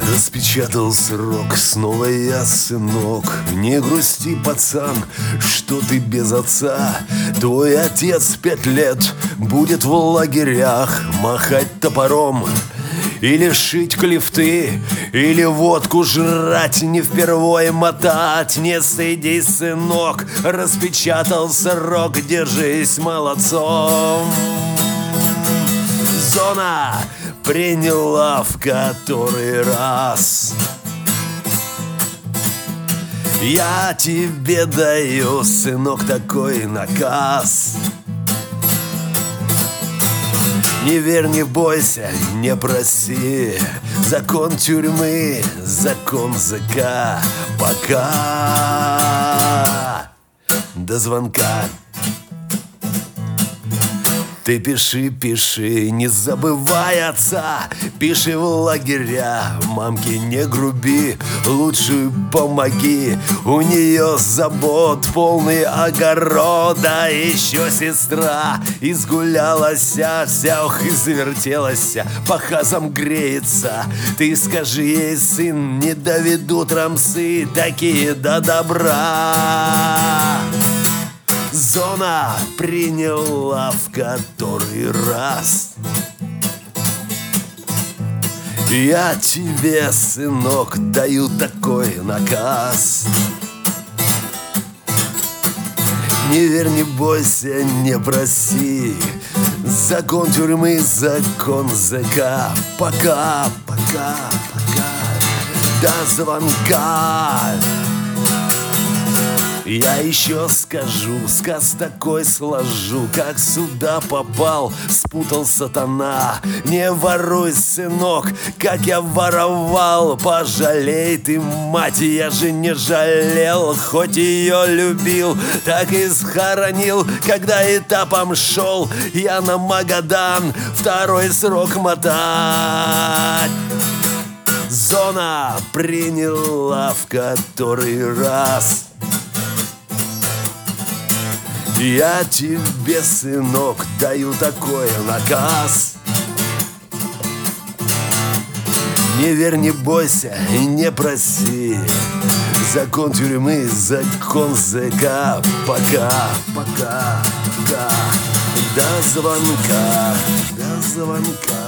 Распечатал срок, снова я, сынок. Не грусти, пацан, что ты без отца. Твой отец 5 лет будет в лагерях махать топором или шить клифты, или водку жрать, не впервой мотать. Не стыдись, сынок, распечатал срок, держись молодцом. Зона приняла в который раз. Я тебе даю, сынок, такой наказ: не верь, не бойся, не проси. Закон тюрьмы, закон ЗК. Пока до звонка. Ты пиши, пиши, не забывай отца. Пиши в лагеря, мамке не груби, лучше помоги. У нее забот полный огород, а еще сестра изгулялась, вся извертелась, по хазам греется. Ты скажи ей, сын, не доведут рамсы такие до добра. Зона приняла в который раз. Я тебе, сынок, даю такой наказ: не верь, не бойся, не проси. Закон тюрьмы, закон ЗК. Пока до звонка. Я еще скажу, сказ такой сложу, как сюда попал, спутал сатана. Не воруй, сынок, как я воровал. Пожалей ты, мать, я же не жалел. Хоть ее любил, так и схоронил. Когда этапом шел я на Магадан второй срок мотать. Зона приняла в который раз. Я тебе, сынок, даю такой наказ: не верь, не бойся и не проси. Закон тюрьмы, закон ЗК. Пока до звонка.